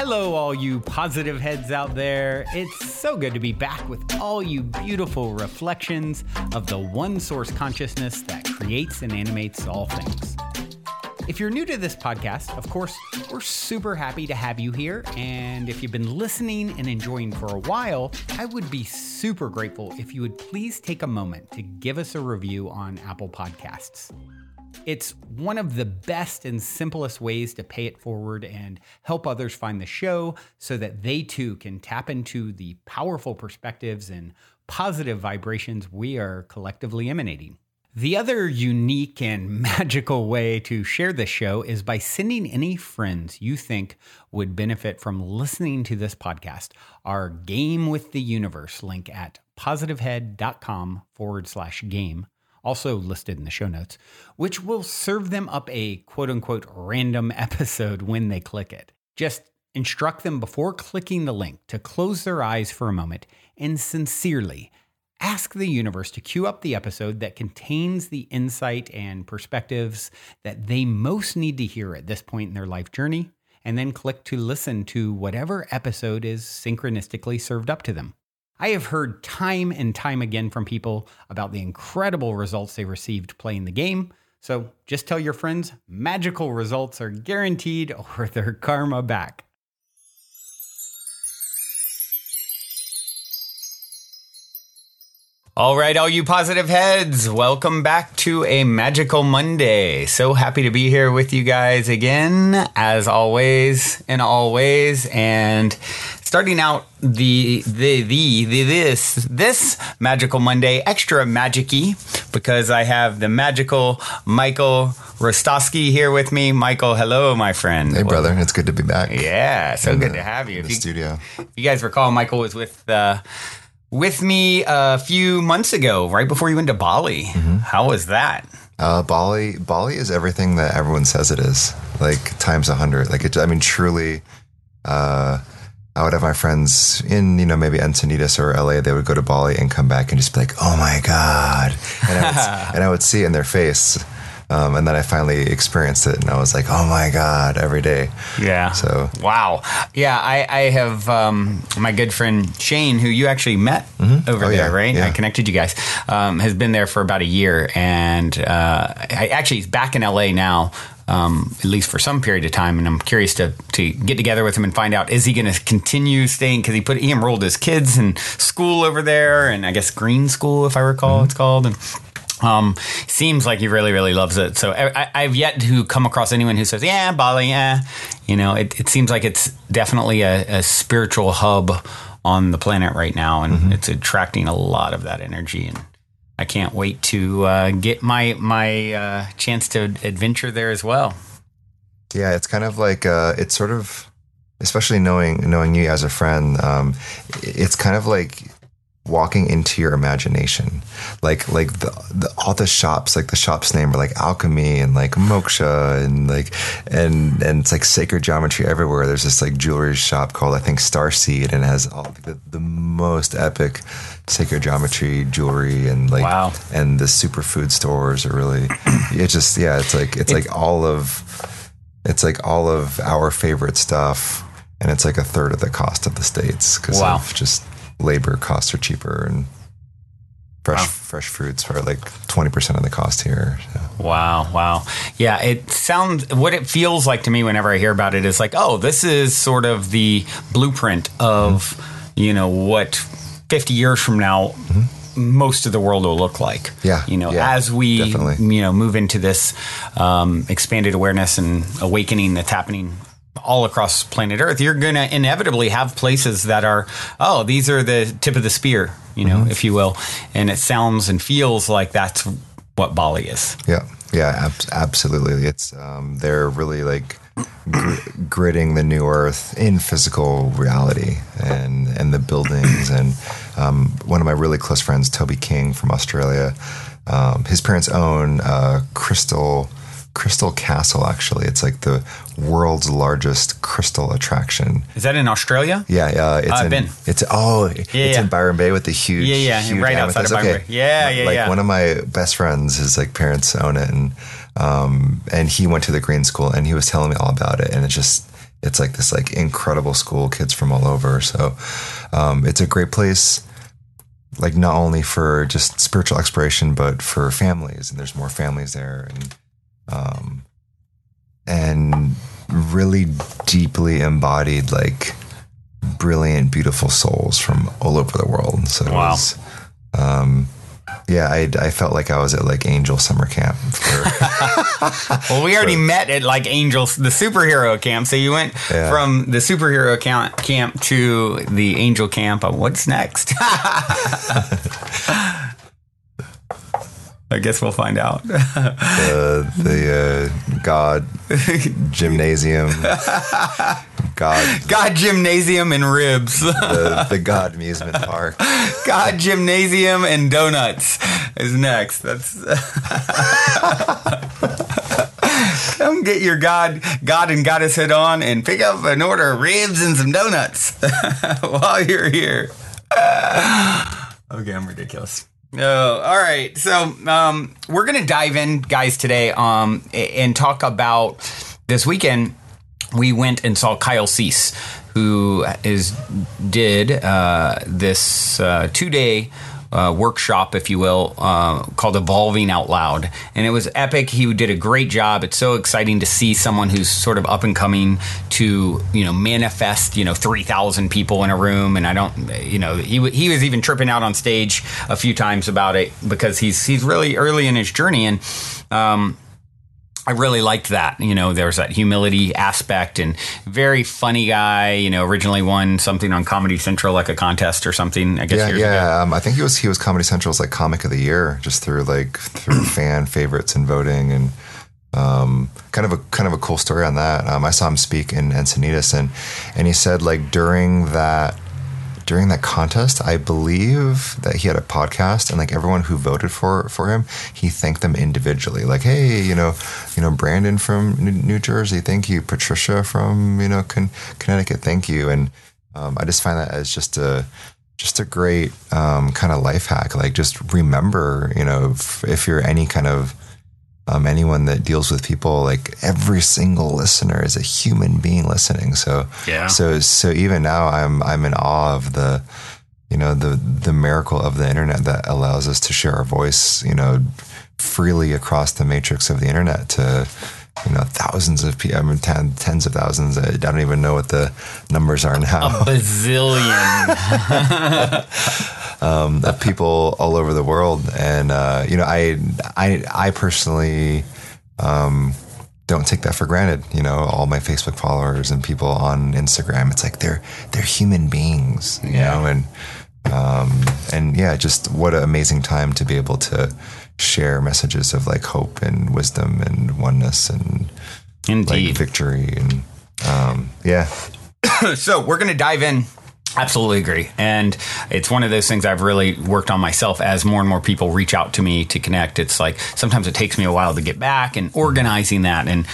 Hello, all you positive heads out there. It's so good to be back with all you beautiful reflections of the one source consciousness that creates and animates all things. If you're new to this podcast, of course, we're super happy to have you here. And if you've been listening and enjoying for a while, I would be super grateful if you would please take a moment to give us a review on Apple Podcasts. It's one of the best and simplest ways to pay it forward and help others find the show so that they too can tap into the powerful perspectives and positive vibrations we are collectively emanating. The other unique and magical way to share this show is by sending any friends you think would benefit from listening to this podcast our Game with the Universe link at positivehead.com/game. Also listed in the show notes, which will serve them up a quote-unquote random episode when they click it. Just instruct them before clicking the link to close their eyes for a moment and sincerely ask the universe to cue up the episode that contains the insight and perspectives that they most need to hear at this point in their life journey, and then click to listen to whatever episode is synchronistically served up to them. I have heard time and time again from people about the incredible results they received playing the game. So just tell your friends magical results are guaranteed or their karma back. All right, all you positive heads, welcome back to a magical Monday. So happy to be here with you guys again, as always, in all ways. And starting out this magical Monday, extra magic-y, because I have the magical Michael Rostowski here with me. Michael, hello, my friend. Hey, brother. It's good to be back. Yeah, so good to have you. In the studio. If you guys recall, Michael was with me a few months ago, right before you went to Bali. Mm-hmm. How was that? Bali is everything that everyone says it is, like times 100. Like, truly, I would have my friends in, maybe Encinitas or LA. They would go to Bali and come back and just be like, oh my God. And I would see it in their face. And then I finally experienced it, and I was like, "Oh my God!" every day. Yeah. So wow. Yeah, I have my good friend Shane, who you actually met over there, right? Yeah. I connected you guys. Has been there for about a year, and he's back in LA now. At least for some period of time, and I'm curious to get together with him and find out, is he going to continue staying, because he enrolled his kids in school over there, and I guess Green School, if I recall, it's called, and seems like he really, really loves it. So I've yet to come across anyone who says, yeah, Bali, yeah. It seems like it's definitely a spiritual hub on the planet right now, and it's attracting a lot of that energy, and I can't wait to get my chance to adventure there as well. Yeah, it's kind of like it's sort of, especially knowing you as a friend, it's kind of like walking into your imagination, like all the shops, like the shop's name are like Alchemy and like Moksha and and it's like sacred geometry everywhere. There's this like jewelry shop called, I think, Starseed, and it has all the most epic sacred geometry jewelry, and like, wow. And the superfood stores are really, it's like all of our favorite stuff, and it's like a third of the cost of the States because of just labor costs are cheaper, and fresh fruits are like 20% of the cost here. So. Wow. Yeah, what it feels like to me whenever I hear about it is like, oh, this is sort of the blueprint of, what 50 years from now, most of the world will look like. As we, definitely. Move into this expanded awareness and awakening that's happening all across planet Earth, you're going to inevitably have places that are, these are the tip of the spear, if you will. And it sounds and feels like that's what Bali is. Yeah, absolutely. It's, they're really like gridding the new Earth in physical reality and the buildings. And one of my really close friends, Toby King from Australia, his parents own Crystal Castle, actually. It's like the world's largest crystal attraction. Is that in Australia? Yeah. I've been. It's in Byron Bay with the huge huge right outside of Byron Bay. Yeah. One of my best friends, his like parents own it, and he went to the Green School, and he was telling me all about it, and it's like this like incredible school, kids from all over. So it's a great place, like not only for just spiritual exploration, but for families. And there's more families there, and really deeply embodied, like brilliant, beautiful souls from all over the world. So wow. It was, I felt like I was at like Angel Summer Camp. Well, we already met at like Angels, the superhero camp. So you went from the superhero camp to the Angel camp. What's next? I guess we'll find out. The God Gymnasium. God Gymnasium and Ribs. the God Amusement Park. God Gymnasium and Donuts is next. That's come get your God and Goddess head on and pick up an order of ribs and some donuts while you're here. Okay, I'm ridiculous. Oh, all right. So we're going to dive in, guys, today and talk about this weekend. We went and saw Kyle Cease, who did this 2-day workshop, if you will, called Evolving Out Loud. And it was epic. He did a great job. It's so exciting to see someone who's sort of up and coming to, manifest, 3,000 people in a room. And I don't, he was even tripping out on stage a few times about it because he's really early in his journey. And, I really liked that. There's that humility aspect, and very funny guy. Originally won something on Comedy Central, like a contest or something, I guess. Years ago. I think he was Comedy Central's like Comic of the Year, just through fan favorites and voting, and kind of a cool story on that. I saw him speak in Encinitas, and he said like during that contest, I believe that he had a podcast, and like everyone who voted for him, he thanked them individually. Like, hey, Brandon from New Jersey, thank you. Patricia from Connecticut, thank you. And I just find that as just a great kind of life hack. Like, just remember, if you're any kind of anyone that deals with people, like every single listener is a human being listening. So even now I'm in awe of the miracle of the internet that allows us to share our voice, freely across the matrix of the internet to, thousands of people, tens of thousands. I don't even know what the numbers are now. A bazillion. Of people all over the world. And, I personally, don't take that for granted. All my Facebook followers and people on Instagram, it's like, they're human beings, you know, and just what an amazing time to be able to share messages of like hope and wisdom and oneness and indeed like victory. And, So we're going to dive in. Absolutely agree. And it's one of those things I've really worked on myself as more and more people reach out to me to connect. It's like sometimes it takes me a while to get back and organizing that. And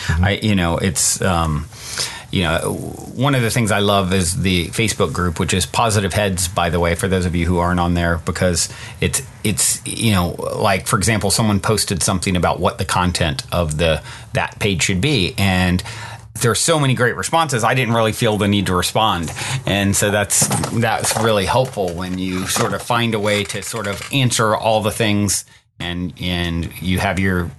one of the things I love is the Facebook group, which is Positive Heads, by the way, for those of you who aren't on there, because it's like, for example, someone posted something about what the content of that page should be. And there's so many great responses. I didn't really feel the need to respond. And so that's really helpful when you sort of find a way to sort of answer all the things, and you have your,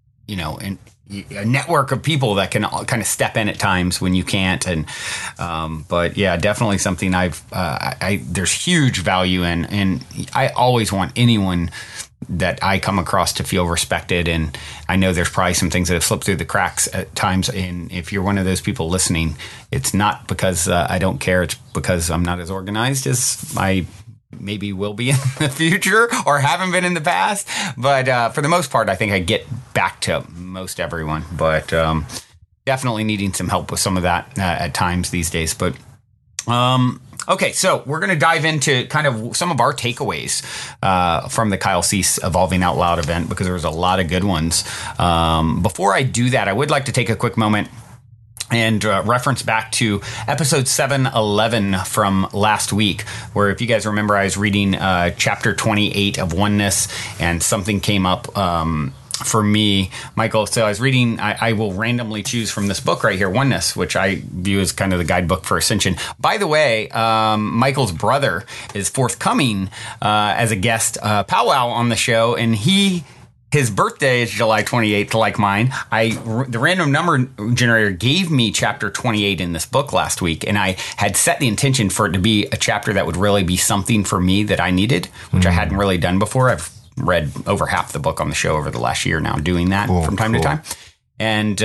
a network of people that can kind of step in at times when you can't. And, but yeah, definitely something there's huge value in, and I always want anyone that I come across to feel respected. And I know there's probably some things that have slipped through the cracks at times. And if you're one of those people listening, it's not because I don't care. It's because I'm not as organized as I maybe will be in the future or haven't been in the past. But for the most part, I think I get back to most everyone. But definitely needing some help with some of that at times these days. But okay, so we're going to dive into kind of some of our takeaways from the Kyle Cease Evolving Out Loud event, because there was a lot of good ones. Before I do that, I would like to take a quick moment and reference back to episode 711 from last week, where, if you guys remember, I was reading chapter 28 of Oneness, and something came up for me, Michael. So I was reading, I will randomly choose from this book right here, Oneness, which I view as kind of the guidebook for ascension. By the way, Michael's brother is forthcoming as a guest powwow on the show, and his birthday is July 28th, like mine. The random number generator gave me chapter 28 in this book last week, and I had set the intention for it to be a chapter that would really be something for me that I needed, which I hadn't really done before. I've read over half the book on the show over the last year now, doing that from time to time. And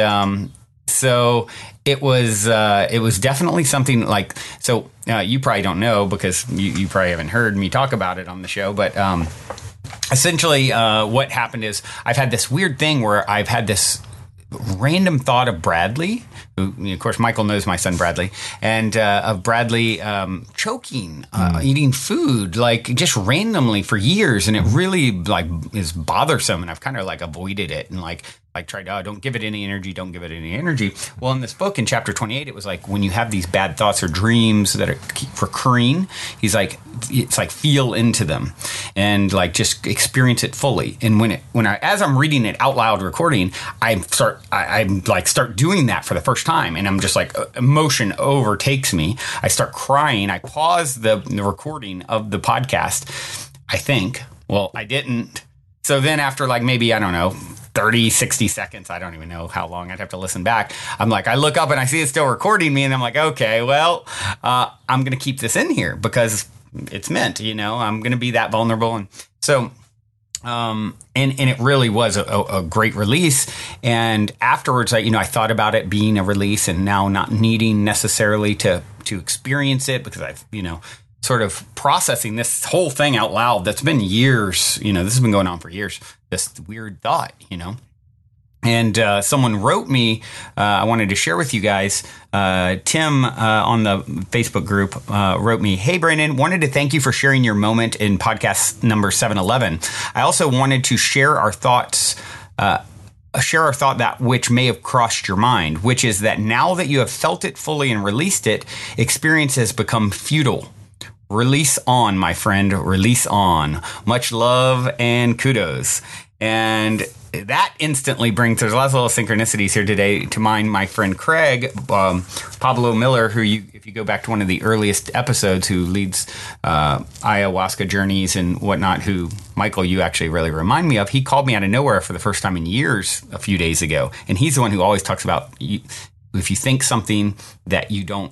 so it was definitely something like, so you probably don't know because you probably haven't heard me talk about it on the show, but essentially, what happened is I've had this weird thing where I've had this random thought of Bradley, who, of course, Michael knows my son Bradley, and of Bradley choking, eating food, like just randomly for years, and it really like is bothersome, and I've kind of like avoided it and like tried to, don't give it any energy, don't give it any energy. Well, in this book, in chapter 28, it was like when you have these bad thoughts or dreams that keep recurring, he's like, it's like feel into them and like just experience it fully. And as I'm reading it out loud, recording, I start doing that for the first time, and I'm just like emotion overtakes me. I start crying. I pause the recording of the podcast. I think, well, I didn't. So then after like maybe, I don't know, 30, 60 seconds, I don't even know how long, I'd have to listen back. I'm like, I look up and I see it's still recording me, and I'm like, okay, well, I'm going to keep this in here because it's meant, I'm going to be that vulnerable. And so, and it really was a great release. And afterwards, I thought about it being a release and now not needing necessarily to experience it because I've, sort of processing this whole thing out loud. That's been years, this has been going on for years, this weird thought, And someone wrote me, I wanted to share with you guys, Tim on the Facebook group wrote me, "Hey, Brandon, wanted to thank you for sharing your moment in podcast number 711. I also wanted to share our thoughts, that which may have crossed your mind, which is that now that you have felt it fully and released it, experience has become futile. Release on, my friend, release on. Much love and kudos." And that instantly brings, there's lots of little synchronicities here today to mind my friend Craig, Pablo Miller, who if you go back to one of the earliest episodes, who leads ayahuasca journeys and whatnot, who, Michael, you actually really remind me of. He called me out of nowhere for the first time in years a few days ago. And he's the one who always talks about if you think something that you don't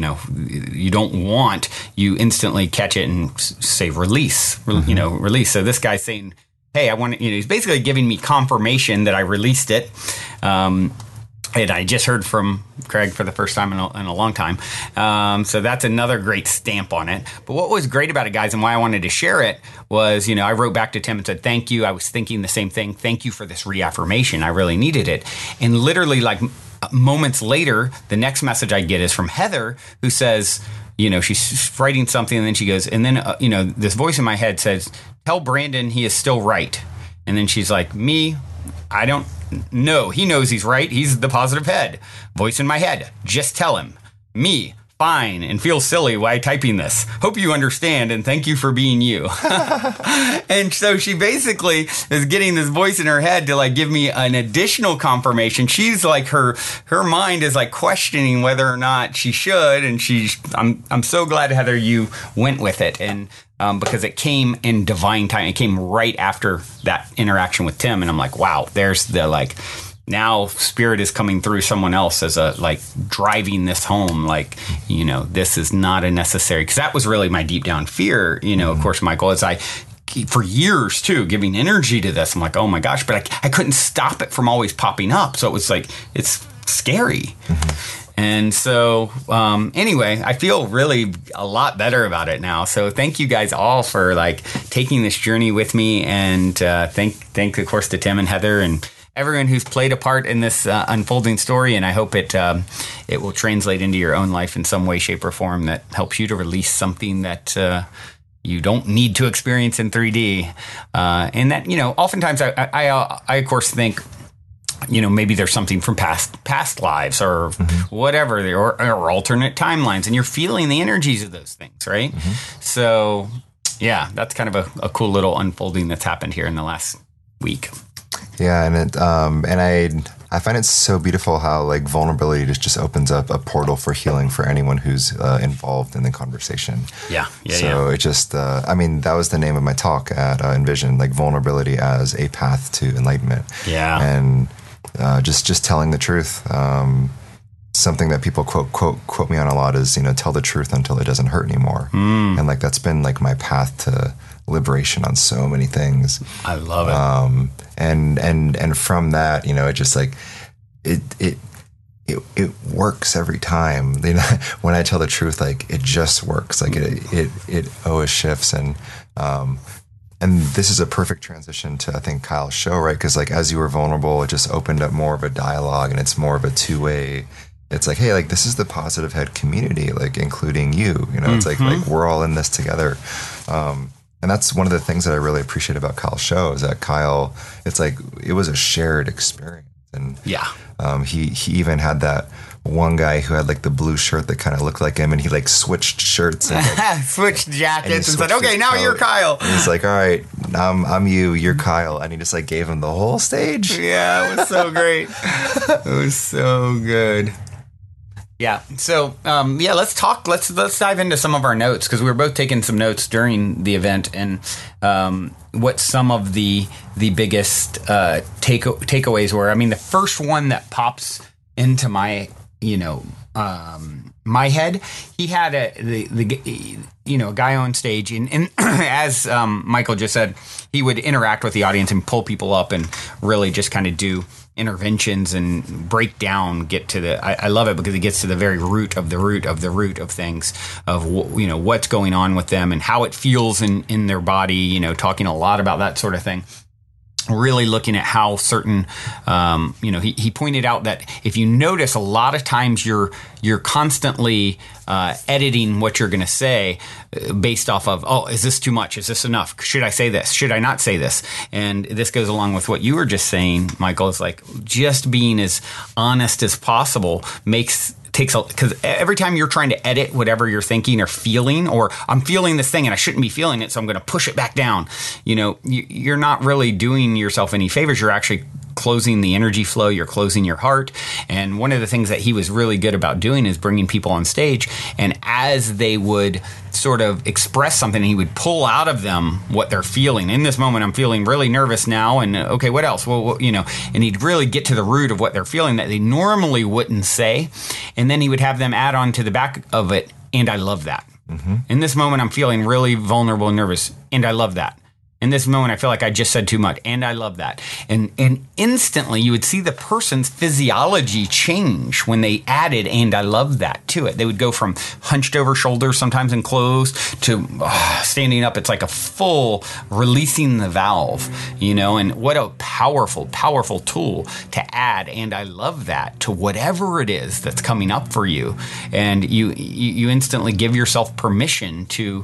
want, you instantly catch it and say release, release. So this guy's saying, hey, I want to, he's basically giving me confirmation that I released it. And I just heard from Craig for the first time in a long time. So that's another great stamp on it. But what was great about it, guys, and why I wanted to share it was, I wrote back to Tim and said, thank you. I was thinking the same thing. Thank you for this reaffirmation. I really needed it. And literally like moments later, the next message I get is from Heather, who says, she's writing something, and then she goes, and then, this voice in my head says, tell Brandon he is still right. And then she's like, me, I don't know. He knows he's right. He's the positive head. Voice in my head. Just tell him. Me, fine, and feel silly while typing this. Hope you understand, and thank you for being you. And so she basically is getting this voice in her head to like give me an additional confirmation. She's like, her mind is like questioning whether or not she should, and I'm so glad, Heather, you went with it, and because it came in divine time. It came right after that interaction with Tim, and I'm like, wow, there's the like, now spirit is coming through someone else as a like driving this home, like, this is not a necessary, because that was really my deep down fear, of course, Michael, as I for years too giving energy to this. I'm like, oh my gosh, but I couldn't stop it from always popping up, so it was like, it's scary. And so, anyway, I feel really a lot better about it now. So thank you guys all for like taking this journey with me, and thank of course to Tim and Heather and everyone who's played a part in this unfolding story. And I hope it will translate into your own life in some way, shape, or form that helps you to release something that you don't need to experience in 3D. And that, oftentimes I of course think, maybe there's something from past lives or whatever, or alternate timelines, and you're feeling the energies of those things, right? So, yeah, that's kind of a cool little unfolding that's happened here in the last week. Yeah, and I find it so beautiful how like vulnerability just opens up a portal for healing for anyone who's involved in the conversation. So it just, I mean, that was the name of my talk at Envision, like vulnerability as a path to enlightenment. Yeah. And just telling the truth. Something that people quote me on a lot is, tell the truth until it doesn't hurt anymore. And like that's been like my path to liberation on so many things. I love it. And from that, it just like it works every time. When I tell the truth, like it just works. Like it always shifts. And this is a perfect transition to, I think, Kyle's show, right? Because like as you were vulnerable, it just opened up more of a dialogue, and it's more of a two-way. It's like, hey, like this is the Positive Head community, like including you. It's like we're all in this together. And that's one of the things that I really appreciate about Kyle's show is that Kyle, it's like it was a shared experience. And he even had that one guy who had like the blue shirt that kind of looked like him, and he like switched shirts and like, switched jackets and said, okay, now you're Kyle. And he's like, all right, I'm you, you're Kyle. And he just like gave him the whole stage. Yeah, it was so great. It was so good. Yeah. So, let's talk. Let's dive into some of our notes, because we were both taking some notes during the event, and what some of the biggest takeaways were. I mean, the first one that pops into my my head, he had a guy on stage, and as Michael just said, he would interact with the audience and pull people up and really just kind of do interventions and break down, get to the, I love it because it gets to the very root of the root of the root of things, of what's going on with them and how it feels in their body, talking a lot about that sort of thing. Really looking at how certain, he pointed out that if you notice, a lot of times you're constantly editing what you're going to say based off of, oh, is this too much? Is this enough? Should I say this? Should I not say this? And this goes along with what you were just saying, Michael. It's like just being as honest as possible because every time you're trying to edit whatever you're thinking or feeling, or I'm feeling this thing and I shouldn't be feeling it, so I'm going to push it back down. You're not really doing yourself any favors. You're actually closing the energy flow. You're closing your heart. And one of the things that he was really good about doing is bringing people on stage, and as they would sort of express something, he would pull out of them what they're feeling. In this moment, I'm feeling really nervous now, and okay, what else? Well, and he'd really get to the root of what they're feeling that they normally wouldn't say, and then he would have them add on to the back of it, and I love that. Mm-hmm. In this moment, I'm feeling really vulnerable and nervous, and I love that. In this moment, I feel like I just said too much, and I love that. And instantly, you would see the person's physiology change when they added "and I love that" to it. They would go from hunched over shoulders, sometimes enclosed, to standing up. It's like a full releasing the valve, And what a powerful, powerful tool to add "and I love that" to whatever it is that's coming up for you, and you instantly give yourself permission to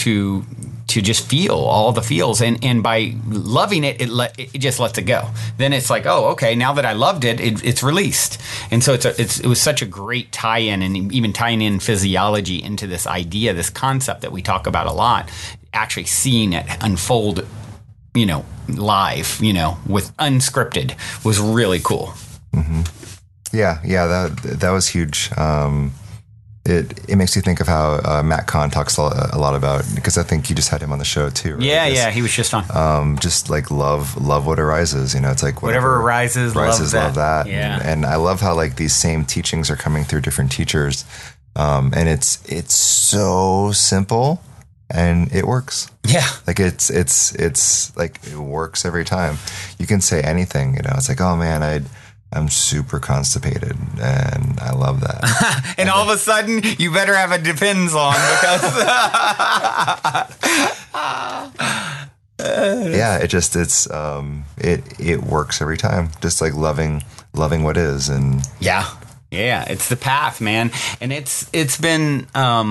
just feel all the feels, and by loving it, it just lets it go. Then it's like, oh, okay, now that I loved it, it's released. And so it was such a great tie-in, and even tying in physiology into this idea, this concept that we talk about a lot, actually seeing it unfold, live, with unscripted, was really cool. Mm-hmm. Yeah, that was huge. It makes you think of how Matt Kahn talks a lot about, because I think you just had him on the show too, right? Yeah, he was just on. Just like love what arises. It's like whatever arises, love that. Yeah. And I love how like these same teachings are coming through different teachers, and it's so simple and it works. Yeah, like it's like it works every time. You can say anything. It's like, oh man, I'm super constipated, and I love that. and all of a sudden, you better have a Depends on, because yeah, it works every time. Just like loving what is, and yeah, it's the path, man. And it's been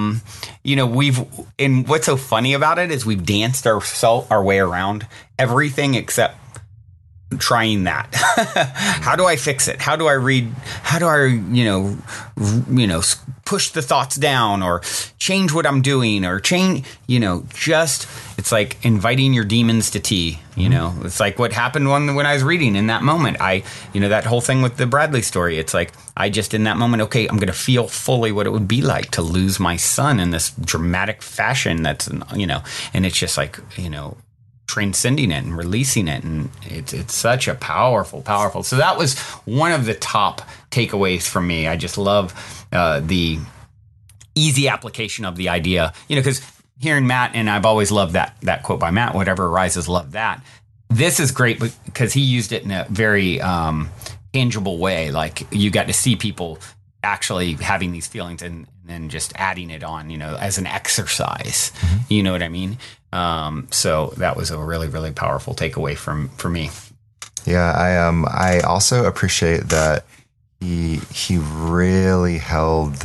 and what's so funny about it is we've danced our way around everything except trying that. How do I fix it? How do I read? How do I, push the thoughts down or change what I'm doing or change, just, it's like inviting your demons to tea, it's like what happened when I was reading in that moment. That whole thing with the Bradley story, it's like, I just in that moment, okay, I'm going to feel fully what it would be like to lose my son in this dramatic fashion that's, and it's just like, transcending it and releasing it. And it's such a powerful. So that was one of the top takeaways from me. I just love the easy application of the idea, because hearing Matt, and I've always loved that quote by Matt, whatever arises, love that. This is great because he used it in a very tangible way. Like you got to see people actually having these feelings and then just adding it on, as an exercise. Mm-hmm. You know what I mean? So that was a really, really powerful takeaway for me. Yeah, I also appreciate that he really held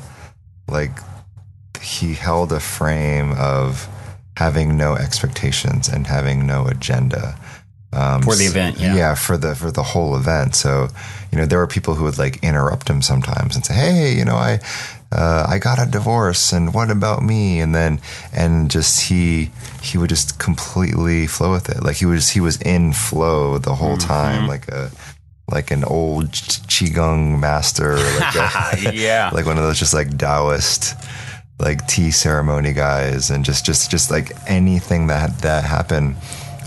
he held a frame of having no expectations and having no agenda. For the event, for the whole event. So, there were people who would like interrupt him sometimes and say, "Hey, I got a divorce, and what about me?" And just he would just completely flow with it. Like he was in flow the whole time, like an old qigong master, like one of those just like Taoist like tea ceremony guys, and just like anything that happened.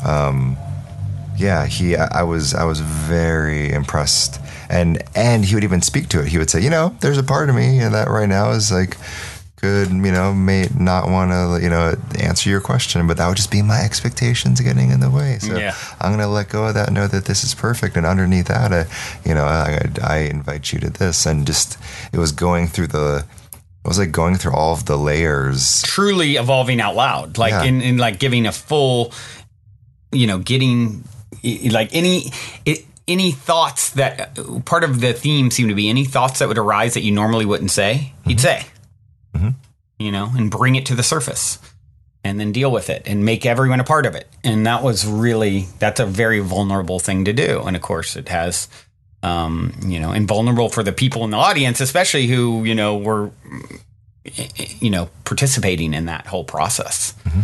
I was very impressed, and he would even speak to it. He would say, there's a part of me that right now is like could, may not want to, answer your question, but that would just be my expectations getting in the way. So I'm going to let go of that, know that this is perfect. And underneath that, I invite you to this. And just, it was going through going through all of the layers. Truly evolving out loud, like in like giving a full, getting like any thoughts that part of the theme seemed to be any thoughts that would arise that you normally wouldn't say, he'd say, and bring it to the surface and then deal with it and make everyone a part of it. And that's a very vulnerable thing to do. And of course it has, and vulnerable for the people in the audience, especially who, were, participating in that whole process. Mm-hmm.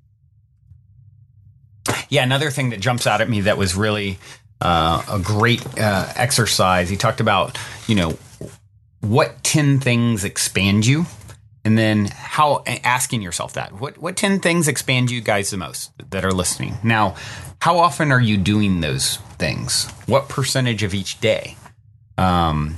Yeah, another thing that jumps out at me that was really a great exercise. He talked about, what 10 things expand you, and then how asking yourself that. What 10 things expand you guys the most that are listening? Now, how often are you doing those things? What percentage of each day? And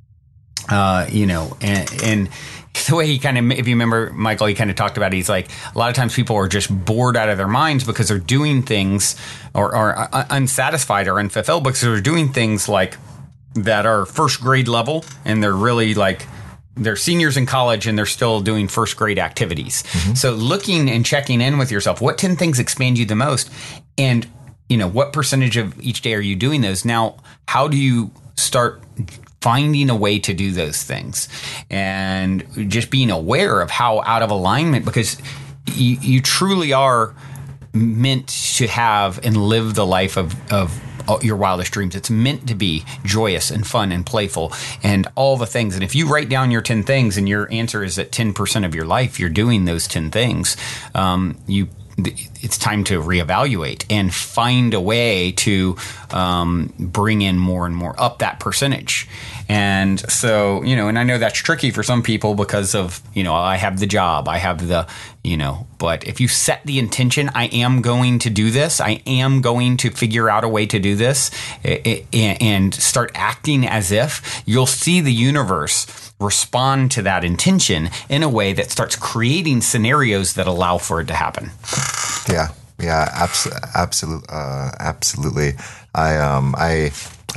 the way he kind of, if you remember, Michael, he kind of talked about it, he's like, a lot of times people are just bored out of their minds because they're doing things or are unsatisfied or unfulfilled because they're doing things like that are first grade level, and they're really like, they're seniors in college and they're still doing first grade activities. Mm-hmm. So looking and checking in with yourself, what 10 things expand you the most? And, what percentage of each day are you doing those? Now, how do you start finding a way to do those things and just being aware of how out of alignment, because you truly are meant to have and live the life of your wildest dreams. It's meant to be joyous and fun and playful and all the things. And if you write down your 10 things and your answer is that 10% of your life you're doing those 10 things, it's time to reevaluate and find a way to bring in more and more up that percentage. And so, and I know that's tricky for some people because of, I have the job, I have the, but if you set the intention, I am going to do this, I am going to figure out a way to do this, and start acting as if, you'll see the universe respond to that intention in a way that starts creating scenarios that allow for it to happen. Yeah, absolutely. I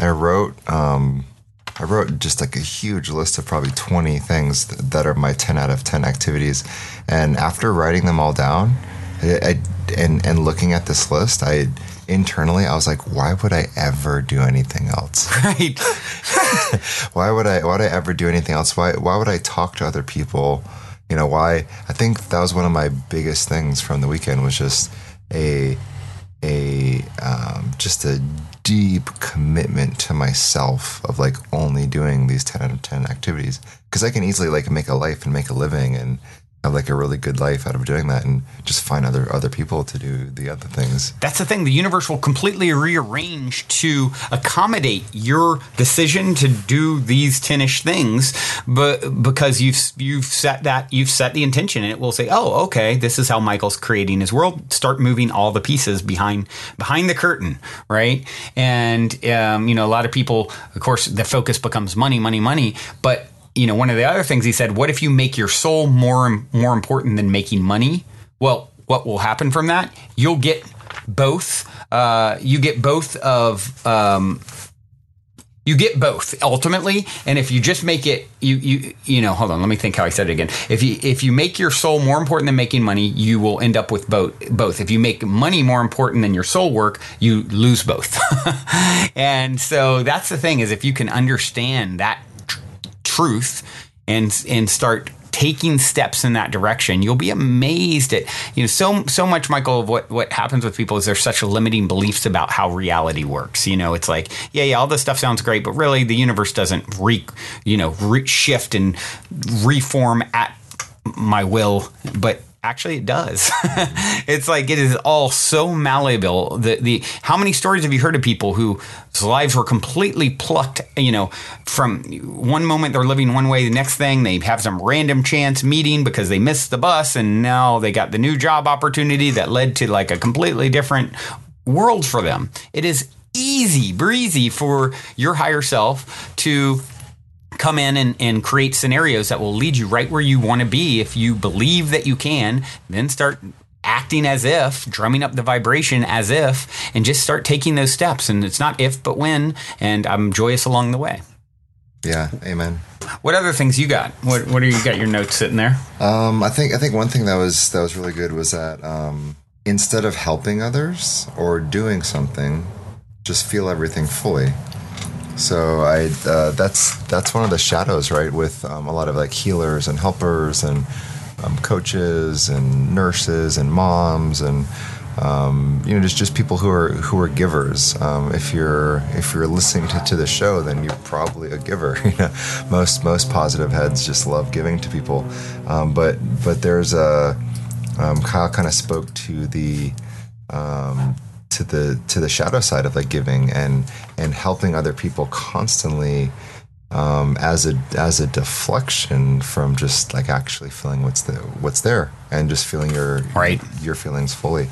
wrote just like a huge list of probably 20 things that are my 10 out of 10 activities. And after writing them all down and looking at this list, internally, I was like, why would I ever do anything else? Right. Why would I ever do anything else? Why would I talk to other people? Why? I think that was one of my biggest things from the weekend was just a deep commitment to myself of like only doing these 10 out of 10 activities, because I can easily like make a life and make a living and have like a really good life out of doing that, and just find other people to do the other things. That's the thing. The universe will completely rearrange to accommodate your decision to do these 10-ish things, but because you've set the intention, and it will say, oh, okay, this is how Michael's creating his world. Start moving all the pieces behind the curtain, right? And a lot of people, of course, the focus becomes money, but one of the other things he said, what if you make your soul more important than making money? Well, what will happen from that? You'll get both. You get both ultimately. And if you just make it, hold on, let me think how I said it again. If you make your soul more important than making money, you will end up with both. If you make money more important than your soul work, you lose both. And so that's the thing, is if you can understand that truth and start taking steps in that direction, you'll be amazed at so much, Michael, of what happens with people is there's such limiting beliefs about how reality works. It's like, yeah, all this stuff sounds great, but really the universe doesn't shift and reform at my will, but actually it does. It's like it is all so malleable. How many stories have you heard of people whose lives were completely plucked, from one moment they're living one way, the next thing they have some random chance meeting because they missed the bus, and now they got the new job opportunity that led to like a completely different world for them. It is easy breezy for your higher self to come in and create scenarios that will lead you right where you want to be if you believe that you can. Then start acting as if, drumming up the vibration as if, and just start taking those steps. And it's not if, but when. And I'm joyous along the way. Yeah, amen. What other things you got? What do you got your notes sitting there? I think one thing that was really good was that instead of helping others or doing something, just feel everything fully. So that's one of the shadows, right? With a lot of like healers and helpers and coaches and nurses and moms and just people who are givers. If you're listening to the show, then you're probably a giver. Most positive heads just love giving to people. But there's Kyle kind of spoke to the to the shadow side of like giving and helping other people constantly as a deflection from just like actually feeling what's there and just feeling your feelings fully.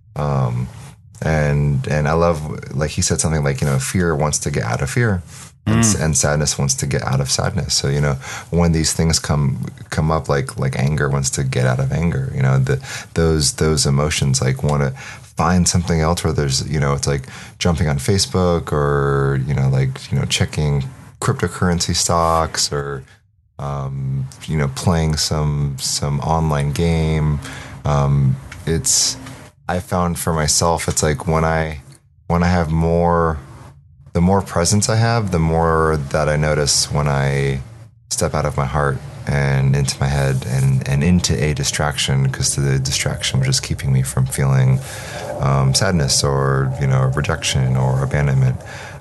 And I love, like he said something like, fear wants to get out of fear. And sadness wants to get out of sadness. So, when these things come up, like anger wants to get out of anger, those emotions like want to find something else where there's, it's like jumping on Facebook or, checking cryptocurrency stocks or, playing some online game. I found for myself, it's like when I have the more presence I have, the more that I notice when I step out of my heart and into my head and into a distraction, because the distraction was just keeping me from feeling sadness or rejection or abandonment.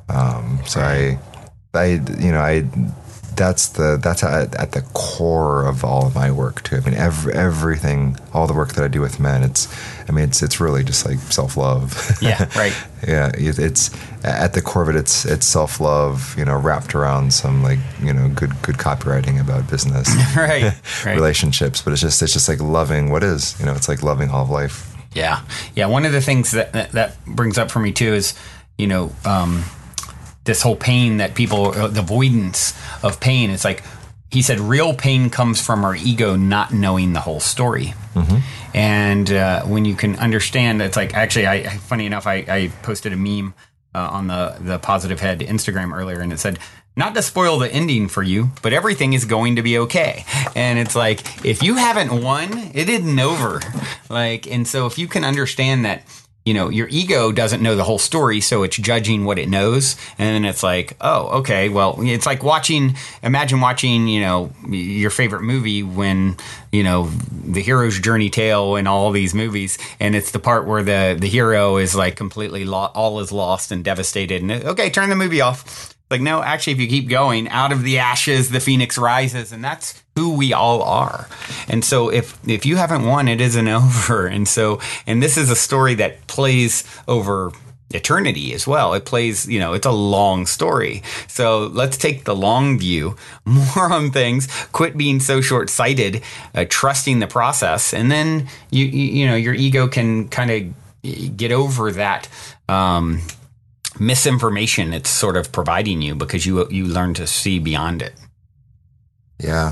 That's at the core of all of my work too. I mean, everything, all the work that I do with men, it's really just like self-love. Yeah, right. Yeah, it's at the core of it. It's self-love, wrapped around some like good copywriting about business, right, relationships. But it's just like loving what is. It's like loving all of life. Yeah. One of the things that brings up for me too is this whole pain that people, the avoidance of pain. It's like he said, real pain comes from our ego not knowing the whole story. Mm-hmm. And when you can understand, it's like, actually, funny enough, I posted a meme on the Positive Head Instagram earlier, and it said, not to spoil the ending for you, but everything is going to be okay. And it's like, if you haven't won, it isn't over. And so if you can understand that your ego doesn't know the whole story, so it's judging what it knows. And then it's like, oh, okay, well, it's like imagine watching, your favorite movie when, the hero's journey tale in all these movies. And it's the part where the hero is like completely all is lost and devastated. And okay, turn the movie off. Like, no, actually, if you keep going, out of the ashes, the phoenix rises, and that's who we all are. And so if you haven't won, it isn't over. And this is a story that plays over eternity as well. It plays, it's a long story. So let's take the long view, more on things, quit being so short-sighted, trusting the process. And then, your ego can kind of get over that, misinformation it's sort of providing you, because you learn to see beyond it. Yeah,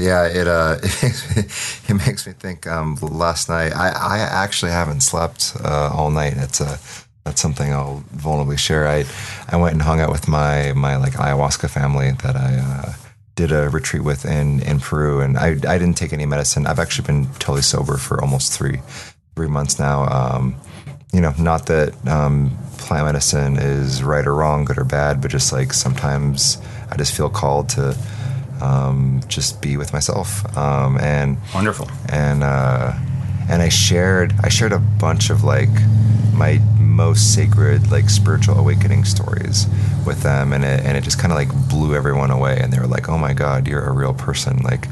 it makes me think. Last night, I actually haven't slept all night. That's something I'll vulnerably share. I went and hung out with my like ayahuasca family that I did a retreat with in Peru, and I didn't take any medicine. I've actually been totally sober for almost three months now. Not that plant medicine is right or wrong, good or bad, but just like sometimes I just feel called to just be with myself. And wonderful. And I shared a bunch of like my most sacred like spiritual awakening stories with them, and it just kind of like blew everyone away, and they were like, "Oh my God, you're a real person!" Like,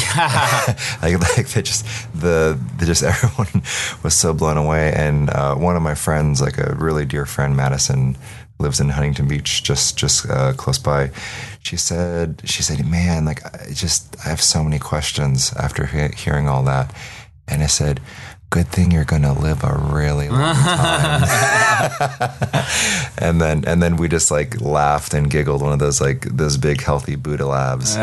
they just everyone was so blown away. And one of my friends, like a really dear friend, Madison, lives in Huntington Beach, just close by. She said, "Man, like I have so many questions after hearing all that," and I said, "Good thing you're gonna live a really long time." and then we just like laughed and giggled, one of those like those big healthy Buddha laughs.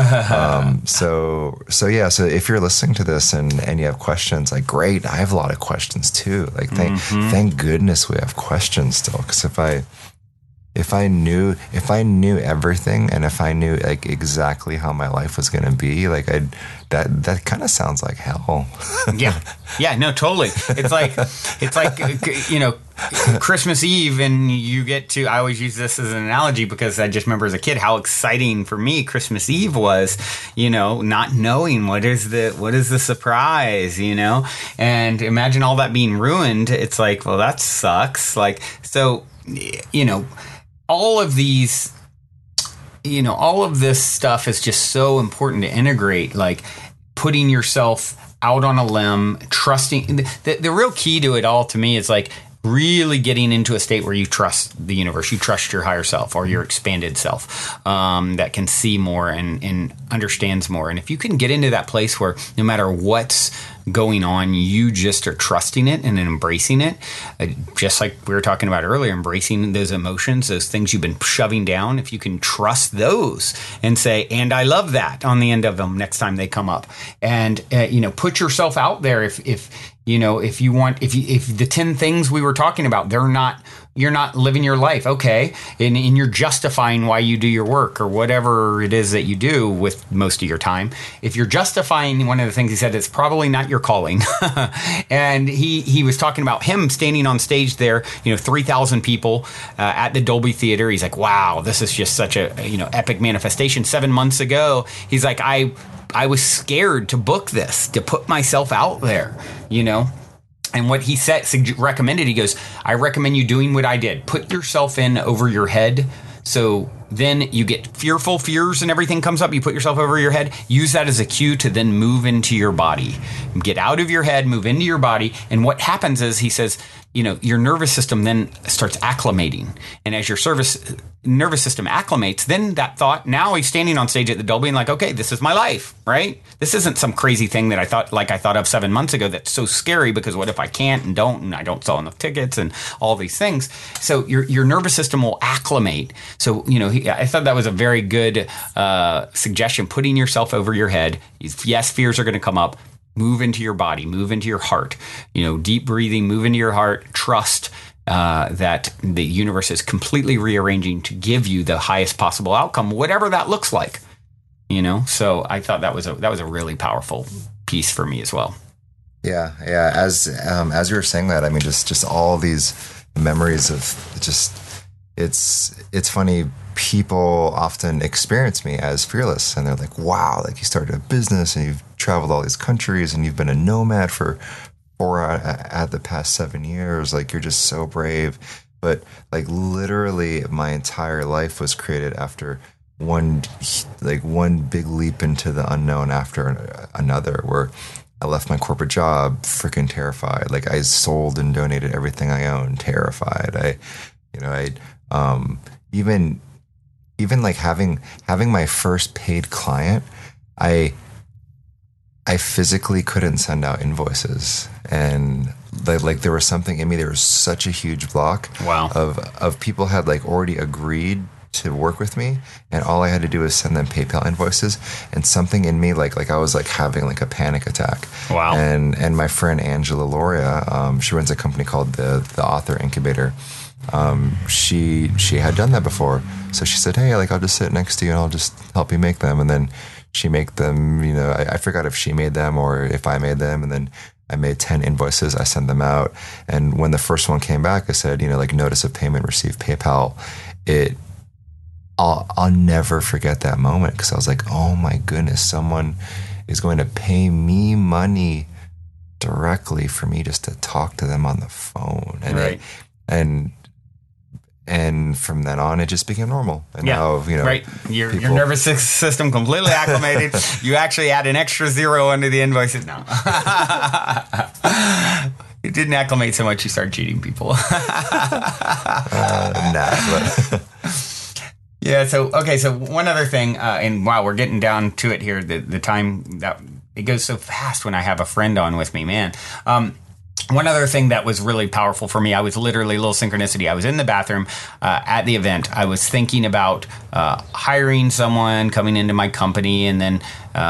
So if you're listening to this and you have questions, like great, I have a lot of questions too. Like thank goodness we have questions still, because if I knew everything, and if I knew like exactly how my life was going to be, like that kind of sounds like hell. Yeah, no, totally. It's like Christmas Eve, and you get to, I always use this as an analogy because I just remember as a kid how exciting for me Christmas Eve was, not knowing what is the surprise, and imagine all that being ruined. It's like, well, that sucks. Like, so, all of these, all of this stuff is just so important to integrate, like putting yourself out on a limb, trusting. The real key to it all to me is like really getting into a state where you trust the universe, you trust your higher self or your expanded self that can see more and understands more. And if you can get into that place where no matter what's going on, you just are trusting it and embracing it, just like we were talking about earlier, embracing those emotions, those things you've been shoving down. If you can trust those and say, "And I love that" on the end of them next time they come up, and put yourself out there. If you want, if the 10 things we were talking about, you're not living your life, okay, and you're justifying why you do your work or whatever it is that you do with most of your time. If you're justifying one of the things he said, it's probably not your calling. And he was talking about him standing on stage there, 3,000 people at the Dolby Theater. He's like, wow, this is just such a epic manifestation. 7 months ago, he's like, I was scared to book this, to put myself out there, And what he recommended, he goes, "I recommend you doing what I did. Put yourself in over your head. So then you get fears and everything comes up. You put yourself over your head. Use that as a cue to then move into your body. Get out of your head, move into your body. And what happens is," he says, your nervous system then starts acclimating. And as your nervous system acclimates, then that thought, now he's standing on stage at the Dolby and like, okay, this is my life, right? This isn't some crazy thing that I thought of 7 months ago that's so scary because what if I can't and I don't sell enough tickets and all these things. So your nervous system will acclimate. So, I thought that was a very good suggestion, putting yourself over your head. Yes, fears are going to come up. Move into your body, move into your heart, deep breathing, move into your heart, trust that the universe is completely rearranging to give you the highest possible outcome, whatever that looks like, So I thought that was a really powerful piece for me as well. Yeah. As you were saying that, I mean, just all these memories of just it's funny. People often experience me as fearless, and they're like, "Wow, like you started a business and you've traveled all these countries and you've been a nomad for at the past 7 years. Like you're just so brave." But like literally, my entire life was created after one big leap into the unknown after another, where I left my corporate job freaking terrified. Like I sold and donated everything I owned, terrified. Even like having my first paid client, I physically couldn't send out invoices, and like there was something in me. There was such a huge block. Wow. Of people had like already agreed to work with me, and all I had to do was send them PayPal invoices, and something in me like I was like having like a panic attack. Wow. And my friend Angela Loria, she runs a company called the Author Incubator. She had done that before, so she said, "Hey, like I'll just sit next to you and I'll just help you make them." And then she make them. I forgot if she made them or if I made them, and then I made 10 invoices. I sent them out, and when the first one came back, I said, like notice of payment received PayPal. I'll never forget that moment, because I was like, oh my goodness, someone is going to pay me money directly for me just to talk to them on the phone. And right. And from then on, it just became normal. And now, right. Your nervous system completely acclimated. You actually add an extra zero under the invoices. No. You didn't acclimate so much you started cheating people. But yeah. So one other thing, and wow, we're getting down to it here. The time that it goes so fast when I have a friend on with me, man. One other thing that was really powerful for me, I was literally a little synchronicity. I was in the bathroom at the event. I was thinking about hiring someone coming into my company, and then,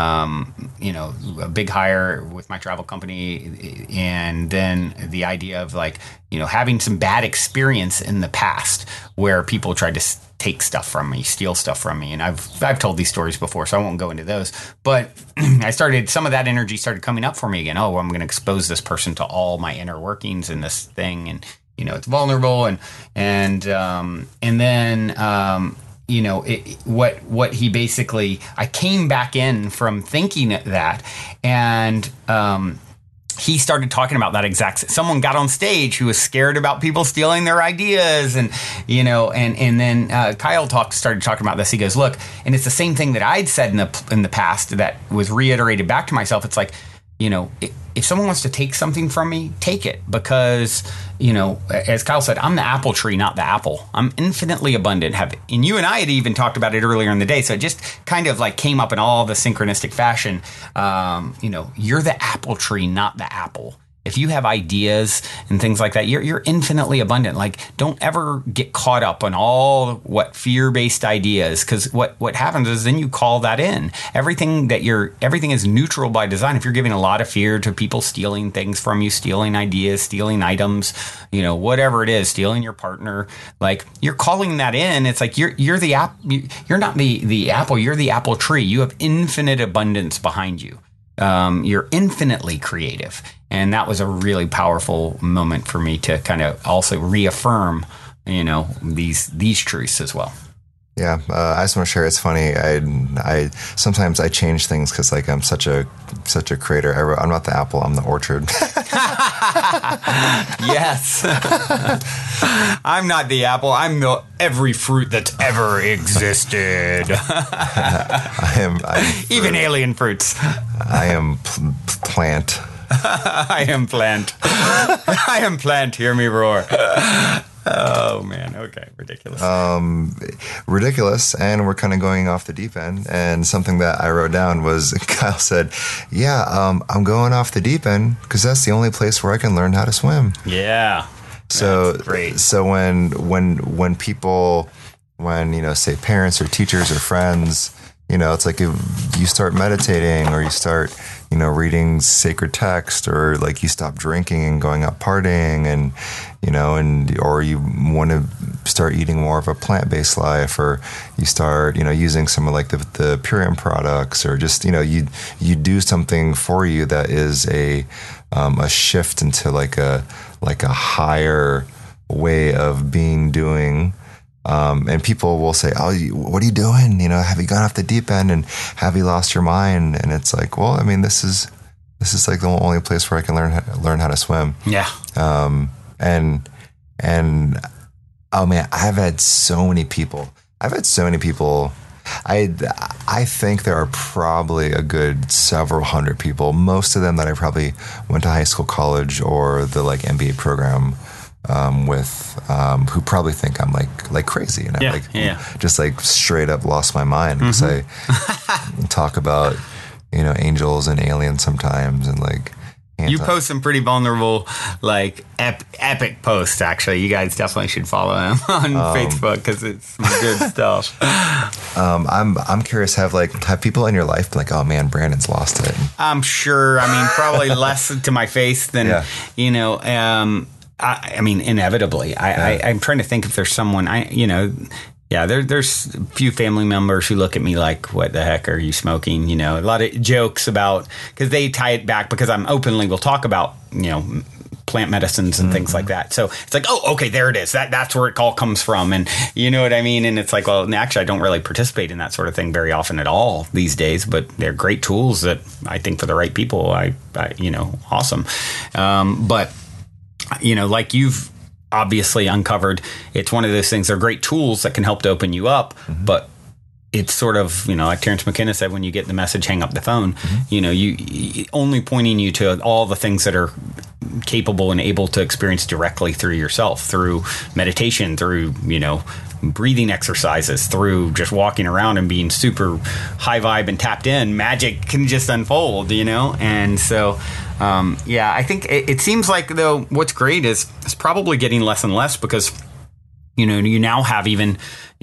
a big hire with my travel company. And then the idea of like, having some bad experience in the past where people tried to take stuff from me, steal stuff from me. And I've told these stories before, so I won't go into those. But some of that energy started coming up for me again. Oh, I'm going to expose this person to all my inner workings in this thing. And, it's vulnerable. And then, what he basically, I came back in from thinking that, and, he started talking about that someone got on stage who was scared about people stealing their ideas. And, and then Kyle started talking about this. He goes, look, and it's the same thing that I'd said in the past that was reiterated back to myself. It's like, if someone wants to take something from me, take it, because, as Kyle said, I'm the apple tree, not the apple. I'm infinitely abundant. And you and I had even talked about it earlier in the day. So it just kind of like came up in all the synchronistic fashion. You're the apple tree, not the apple. If you have ideas and things like that, you're infinitely abundant. Like, don't ever get caught up on all fear-based ideas, because what happens is then you call that in. Everything is neutral by design. If you're giving a lot of fear to people stealing things from you, stealing ideas, stealing items, whatever it is, stealing your partner, like you're calling that in. It's like you're the app. You're not the apple. You're the apple tree. You have infinite abundance behind you. You're infinitely creative. And that was a really powerful moment for me to kind of also reaffirm, these truths as well. Yeah, I just want to share. It's funny. I sometimes I change things because like I'm such a creator. I'm not the apple. I'm the orchard. Yes, I'm not the apple. I'm every fruit that's ever existed. I am even alien fruits. I am plant. I am plant. I am plant. Hear me roar. Oh man, okay, ridiculous. Ridiculous, and we're kind of going off the deep end. And something that I wrote down was Kyle said, "Yeah, I'm going off the deep end because that's the only place where I can learn how to swim." Yeah. So that's great. So when people, say parents or teachers or friends, it's like if you start meditating or you start, reading sacred text, or like you stop drinking and going out partying, and or you want to start eating more of a plant-based life, or you start, using some of like the Purium products, or just, you do something for you that is a shift into like a higher way of doing. And people will say, "Oh, what are you doing? Have you gone off the deep end, and have you lost your mind?" And it's like, well, I mean, this is like the only place where I can learn how to swim. Yeah. And oh man, I've had so many people. I think there are probably a good several hundred people, most of them that I probably went to high school, college, or the like MBA program with, who probably think I'm like crazy, and I'm just like straight up lost my mind, because I talk about angels and aliens sometimes, and like. You post some pretty vulnerable, like epic posts. Actually, you guys definitely should follow him on Facebook, because it's some good stuff. I'm curious. Have people in your life been like, "Oh man, Brandon's lost it"? I'm sure. I mean, probably less to my face than I mean, inevitably. I'm trying to think if there's someone Yeah, there's a few family members who look at me like, "What the heck are you smoking?" A lot of jokes about, because they tie it back, because I'm openly will talk about, plant medicines and things like that. So it's like, oh, okay, there it is. That's where it all comes from. And you know what I mean? And it's like, well, actually, I don't really participate in that sort of thing very often at all these days, but they're great tools that I think for the right people, awesome. But, like you've obviously uncovered, it's one of those things. They're great tools that can help to open you up, but it's sort of, like Terence McKenna said, when you get the message, hang up the phone. You only pointing you to all the things that are capable and able to experience directly through yourself, through meditation, through breathing exercises, through just walking around and being super high vibe and tapped in. Magic can just unfold, and so I think it seems like, though, what's great is it's probably getting less and less, because you now have even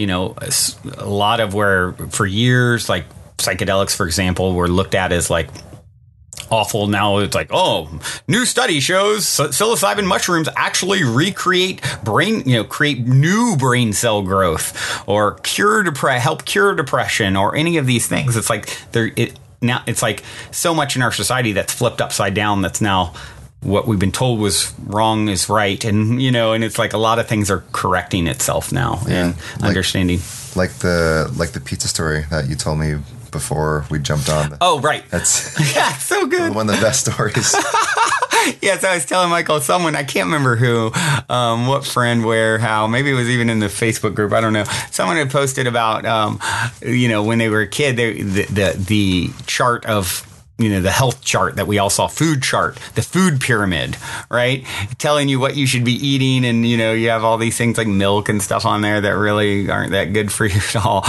a lot of where for years, like psychedelics, for example, were looked at as like awful. Now it's like, oh, new study shows psilocybin mushrooms actually recreate create new brain cell growth, or help cure depression, or any of these things. It's like now it's like so much in our society that's flipped upside down. That's now what we've been told was wrong is right, and and it's like a lot of things are correcting itself now, and understanding. Like the pizza story that you told me before we jumped on. Oh, right. That's so good. One of the best stories. Yes, I was telling Michael, someone, I can't remember who, what friend, where, how, maybe it was even in the Facebook group, I don't know. Someone had posted about, when they were a kid, the chart of, the health chart that we all saw, food chart, the food pyramid, right? Telling you what you should be eating. And, you have all these things like milk and stuff on there that really aren't that good for you at all.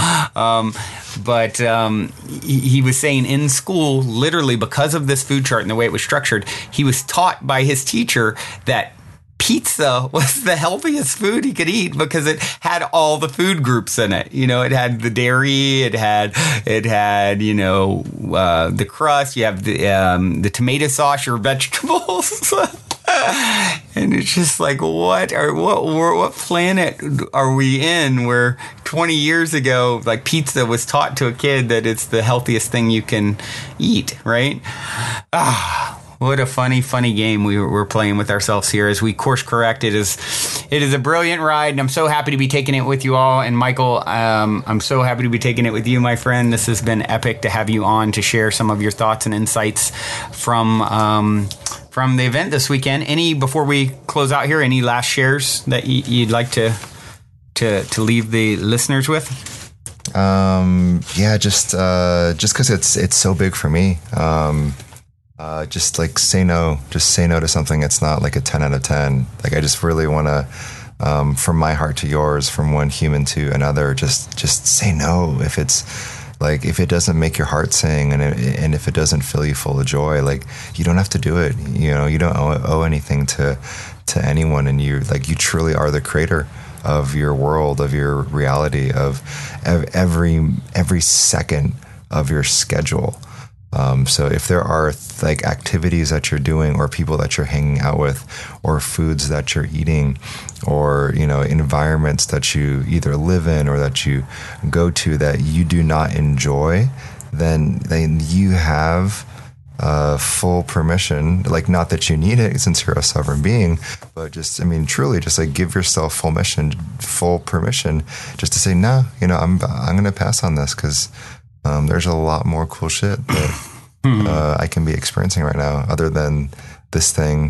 But he was saying in school, literally because of this food chart and the way it was structured, he was taught by his teacher that pizza was the healthiest food he could eat, because it had all the food groups in it. It had the dairy, it had the crust, you have the tomato sauce, your vegetables. And it's just like, what planet are we in where 20 years ago, like, pizza was taught to a kid that it's the healthiest thing you can eat, right? What a funny game we're playing with ourselves here as we course correct. It is a brilliant ride, and I'm so happy to be taking it with you all. And Michael, I'm so happy to be taking it with you, my friend. This has been epic to have you on to share some of your thoughts and insights from the event this weekend. Before we close out here, any last shares that you'd like to leave the listeners with? Just because it's so big for me. Just like say no to something. It's not like a 10 out of 10. Like, I just really want to, from my heart to yours, from one human to another, just say no. If it doesn't make your heart sing, and if it doesn't fill you full of joy, like, you don't have to do it. You don't owe anything to anyone. And you truly are the creator of your world, of your reality, of every second of your schedule. So if there are like activities that you're doing or people that you're hanging out with or foods that you're eating or, environments that you either live in or that you go to that you do not enjoy, then you have full permission, like not that you need it since you're a sovereign being, but just, truly just like give yourself full permission just to say, no, I'm going to pass on this because there's a lot more cool shit that I can be experiencing right now other than this thing.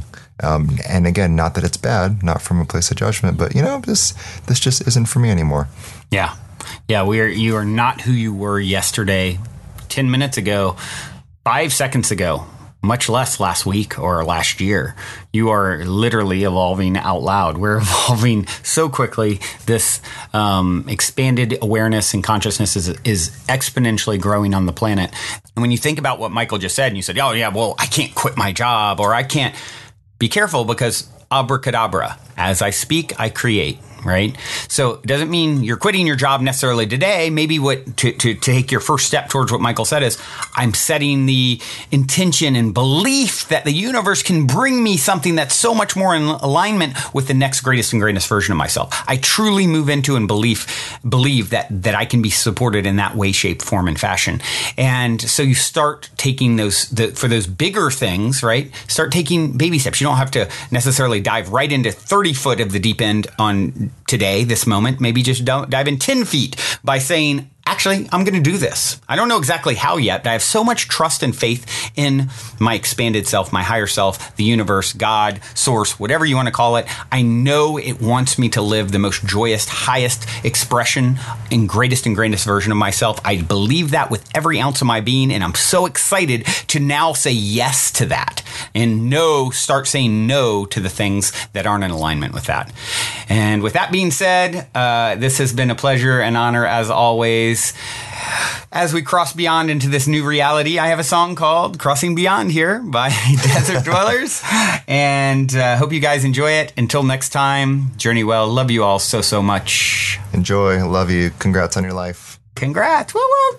And again, not that it's bad, not from a place of judgment, but this just isn't for me anymore. Yeah. Yeah. You are not who you were yesterday, 10 minutes ago, 5 seconds ago, much less last week or last year. You are literally evolving out loud. We're evolving so quickly. This expanded awareness and consciousness is exponentially growing on the planet. And when you think about what Michael just said, and you said, oh, yeah, well, I can't quit my job, or I can't, be careful because abracadabra, as I speak, I create. Right? So it doesn't mean you're quitting your job necessarily today. Maybe to take your first step towards what Michael said is, I'm setting the intention and belief that the universe can bring me something that's so much more in alignment with the next greatest and greatest version of myself. I truly move into and believe that I can be supported in that way, shape, form, and fashion. And so you start taking for those bigger things, right? Start taking baby steps. You don't have to necessarily dive right into 30 foot of the deep end on today, this moment. Maybe just dive in 10 feet by saying, actually, I'm going to do this. I don't know exactly how yet, but I have so much trust and faith in my expanded self, my higher self, the universe, God, source, whatever you want to call it. I know it wants me to live the most joyous, highest expression and greatest version of myself. I believe that with every ounce of my being, and I'm so excited to now say yes to that and start saying no to the things that aren't in alignment with that. And with that being said, this has been a pleasure and honor as always. As we cross beyond into this new reality, I have a song called Crossing Beyond here by Desert Dwellers. And hope you guys enjoy it. Until next time, journey well. Love you all so, so much. Enjoy. Love you. Congrats on your life. Congrats. Woo woo.